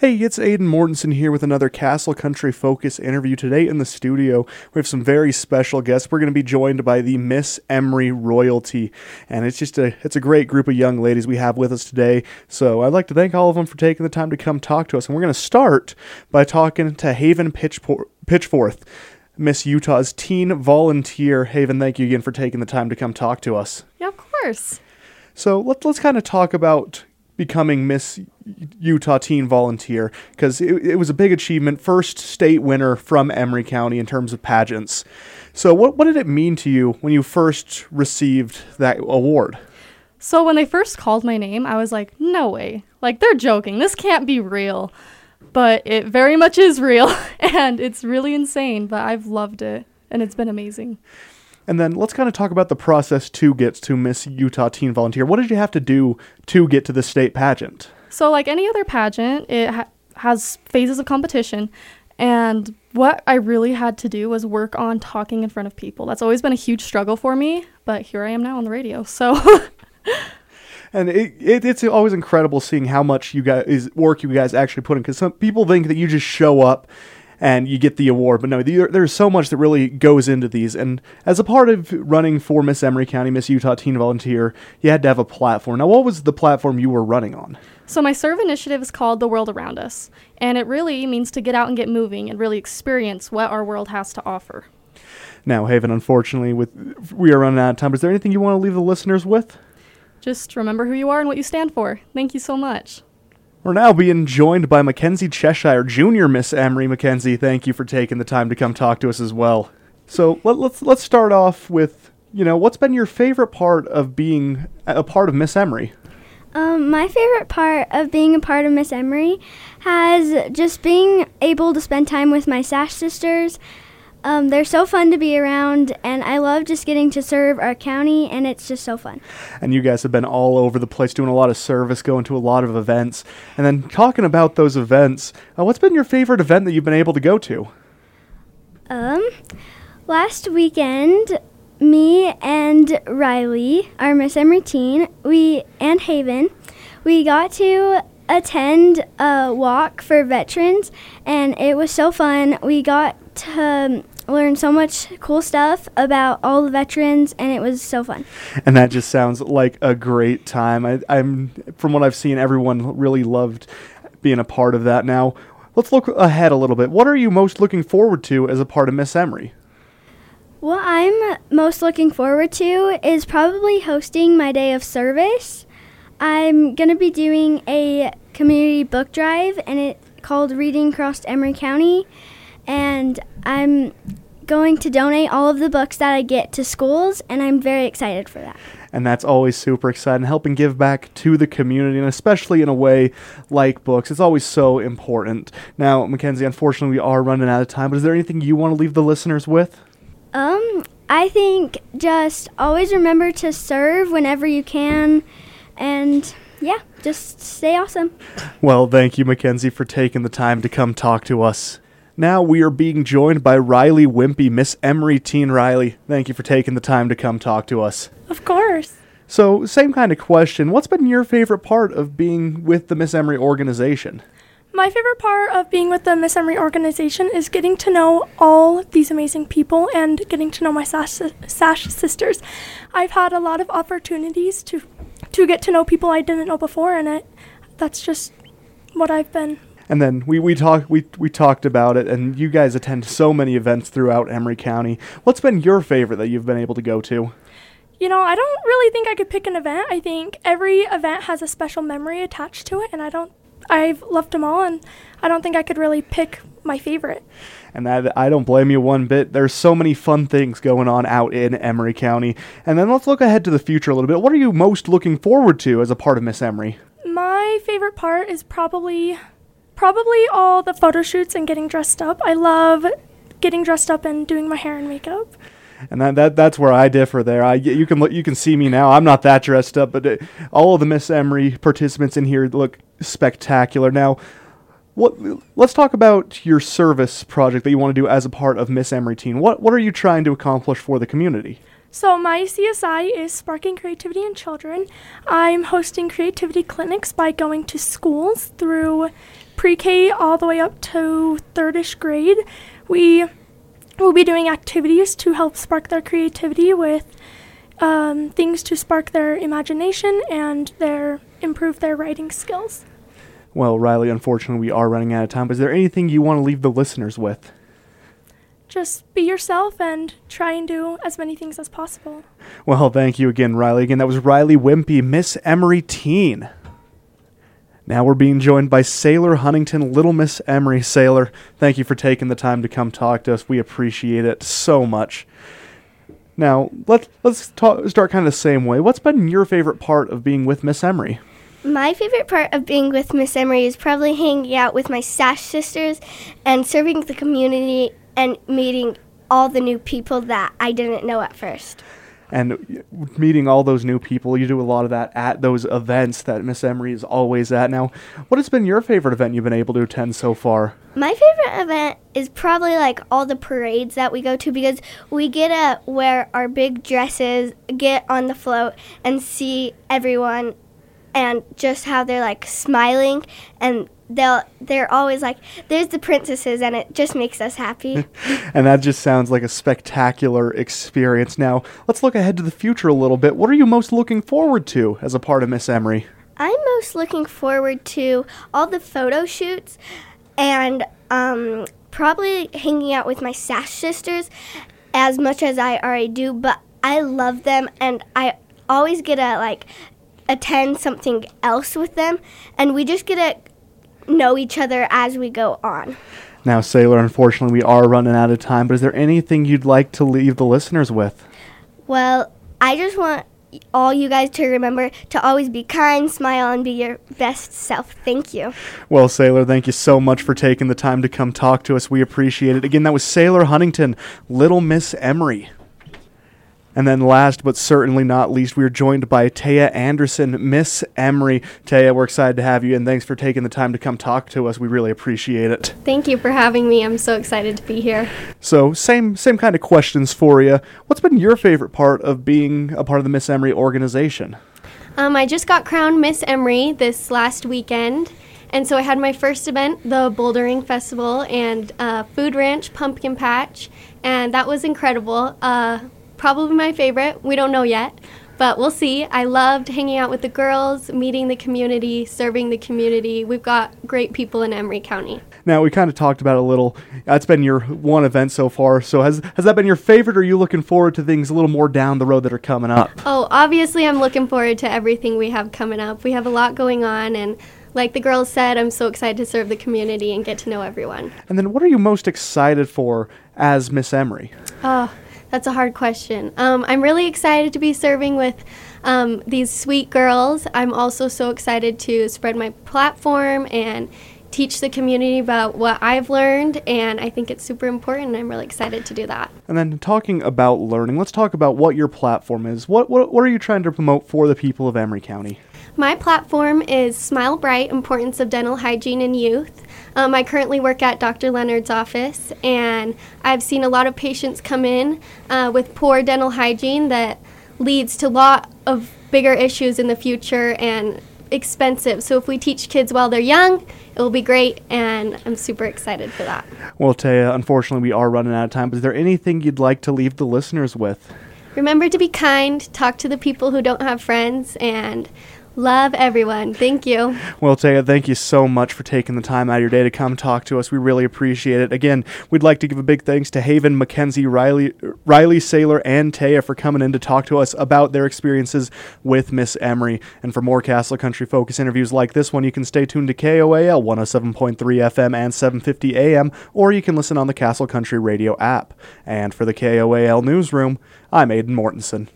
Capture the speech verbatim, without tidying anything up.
Hey, it's Aiden Mortensen here with another Castle Country Focus interview. Today in the studio, we have some very special guests. We're going to be joined by the Miss Emory royalty, and it's just a it's a great group of young ladies we have with us today. So I'd like to thank all of them for taking the time to come talk to us. And we're going to start by talking to Haven Pitchpor- Pitchforth, Miss Utah's teen volunteer. Haven, thank you again for taking the time to come talk to us. Yeah, of course. So let, let's kind of talk about becoming Miss Utah Teen Volunteer, because it, it was a big achievement, first state winner from Emory County in terms of pageants. So what, what did it mean to you when you first received that award? So when they first called my name, I was like, no way. Like, they're joking. This can't be real. But it very much is real, and it's really insane, but I've loved it, and it's been amazing. And then let's kind of talk about the process to get to Miss Utah Teen Volunteer. What did you have to do to get to the state pageant? So like any other pageant, it ha- has phases of competition. And what I really had to do was work on talking in front of people. That's always been a huge struggle for me, but here I am now on the radio. So And it, it, it's always incredible seeing how much you guys work you guys actually put in, because some people think that you just show up and you get the award. But no, the, there's so much that really goes into these. And as a part of running for Miss Emory County, Miss Utah Teen Volunteer, you had to have a platform. Now, what was the platform you were running on? So my serve initiative is called The World Around Us. And it really means to get out and get moving and really experience what our world has to offer. Now, Haven, unfortunately, with we are running out of time. Is there anything you want to leave the listeners with? Just remember who you are and what you stand for. Thank you so much. We're now being joined by Mackenzie Cheshire, Junior Miss Emory. Mackenzie, thank you for taking the time to come talk to us as well. So let, let's let's start off with, you know, what's been your favorite part of being a part of Miss Emory? Um, my favorite part of being a part of Miss Emory has just being able to spend time with my Sash sisters. Um, they're so fun to be around, and I love just getting to serve our county, and it's just so fun. And you guys have been all over the place doing a lot of service, going to a lot of events. And then talking about those events, uh, what's been your favorite event that you've been able to go to? Um, last weekend, me and Riley, our Miss Emory teen, we and Haven, we got to attend a walk for veterans, and it was so fun. We got to um, learn so much cool stuff about all the veterans, and it was so fun. And that just sounds like a great time. I, I'm from what I've seen, everyone really loved being a part of that. Now, let's look ahead a little bit. What are you most looking forward to as a part of Miss Emory? What I'm most looking forward to is probably hosting my day of service. I'm going to be doing a community book drive, and it's called Reading Across Emory County, and I'm going to donate all of the books that I get to schools, and I'm very excited for that. And that's always super exciting, helping give back to the community, and especially in a way like books. It's always so important. Now, Mackenzie, unfortunately, we are running out of time, but is there anything you want to leave the listeners with? Um, I think just always remember to serve whenever you can, and yeah, just stay awesome. Well, thank you, Mackenzie, for taking the time to come talk to us. Now we are being joined by Riley Wimpy, Miss Emory Teen. Riley, thank you for taking the time to come talk to us. Of course. So, same kind of question. What's been your favorite part of being with the Miss Emory organization? My favorite part of being with the Miss Emory organization is getting to know all these amazing people and getting to know my Sash, Sash sisters. I've had a lot of opportunities to to get to know people I didn't know before, and it that's just what I've been. And then we, we talked we we talked about it, and you guys attend so many events throughout Emory County. What's been your favorite that you've been able to go to? You know, I don't really think I could pick an event. I think every event has a special memory attached to it, and I don't I've loved them all, and I don't think I could really pick my favorite. And that, I don't blame you one bit. There's so many fun things going on out in Emory County. And then let's look ahead to the future a little bit. What are you most looking forward to as a part of Miss Emory? My favorite part is probably probably all the photo shoots and getting dressed up. I love getting dressed up and doing my hair and makeup. And that, that that's where I differ there. I, you can look, you can see me now. I'm not that dressed up, but it, all of the Miss Emory participants in here look spectacular. Now, what? Let's talk about your service project that you want to do as a part of Miss Emory Teen. What what are you trying to accomplish for the community? So my C S I is Sparking Creativity in Children. I'm hosting creativity clinics by going to schools through pre-K all the way up to third-ish grade. We will be doing activities to help spark their creativity with um, things to spark their imagination and their improve their writing skills. Well, Riley, unfortunately, we are running out of time. But is there anything you want to leave the listeners with? Just be yourself and try and do as many things as possible. Well, thank you again, Riley. Again, that was Riley Wimpy, Miss Emery Teen. Now we're being joined by Sailor Huntington, Little Miss Emery. Sailor, thank you for taking the time to come talk to us. We appreciate it so much. Now, let's, let's talk, start kind of the same way. What's been your favorite part of being with Miss Emery? My favorite part of being with Miss Emery is probably hanging out with my Sash sisters and serving the community and meeting all the new people that I didn't know at first. And meeting all those new people, you do a lot of that at those events that Miss Emery is always at. Now, what has been your favorite event you've been able to attend so far? My favorite event is probably like all the parades that we go to because we get to wear our big dresses, get on the float, and see everyone and just how they're like smiling, and they'll they're always like, there's the princesses, and it just makes us happy. And that just sounds like a spectacular experience. Now, let's look ahead to the future a little bit. What are you most looking forward to as a part of Miss Emery? I'm most looking forward to all the photo shoots and um, probably hanging out with my Sash sisters as much as I already do, but I love them, and I always get to like attend something else with them, and we just get to know each other as we go on. Now, Sailor, unfortunately, we are running out of time, but is there anything you'd like to leave the listeners with? Well, I just want all you guys to remember to always be kind, smile, and be your best self. Thank you. Well, Sailor, thank you so much for taking the time to come talk to us. We appreciate it. Again, that was Sailor Huntington, Little Miss Emery. And then last but certainly not least, we are joined by Taya Anderson, Miss Emery. Taya, we're excited to have you, and thanks for taking the time to come talk to us. We really appreciate it. Thank you for having me. I'm so excited to be here. So same same kind of questions for you. What's been your favorite part of being a part of the Miss Emery organization? Um, I just got crowned Miss Emery this last weekend. And so I had my first event, the Bouldering Festival, and uh, Food Ranch Pumpkin Patch, and that was incredible. Uh, Probably my favorite. We don't know yet, but we'll see. I loved hanging out with the girls, meeting the community, serving the community. We've got great people in Emery County. Now, we kind of talked about it a little. That's been your one event so far. So has has that been your favorite, or are you looking forward to things a little more down the road that are coming up? Oh, obviously I'm looking forward to everything we have coming up. We have a lot going on, and like the girls said, I'm so excited to serve the community and get to know everyone. And then what are you most excited for as Miss Emery? Oh, that's a hard question. Um, I'm really excited to be serving with um, these sweet girls. I'm also so excited to spread my platform and teach the community about what I've learned, and I think it's super important, and I'm really excited to do that. And then talking about learning, let's talk about what your platform is. What what, what are you trying to promote for the people of Emery County? My platform is Smile Bright, Importance of Dental Hygiene in Youth. Um, I currently work at Doctor Leonard's office, and I've seen a lot of patients come in uh, with poor dental hygiene that leads to a lot of bigger issues in the future and expensive. So if we teach kids while they're young, it will be great, and I'm super excited for that. Well, Taya, unfortunately, we are running out of time, but is there anything you'd like to leave the listeners with? Remember to be kind, talk to the people who don't have friends, and love everyone. Thank you. Well, Taya, thank you so much for taking the time out of your day to come talk to us. We really appreciate it. Again, we'd like to give a big thanks to Haven, Mackenzie, Riley, Riley, Sailor, and Taya for coming in to talk to us about their experiences with Miss Emery. And for more Castle Country Focus interviews like this one, you can stay tuned to K O A L one oh seven point three F M and seven fifty A M, or you can listen on the Castle Country Radio app. And for the K O A L Newsroom, I'm Aidan Mortensen.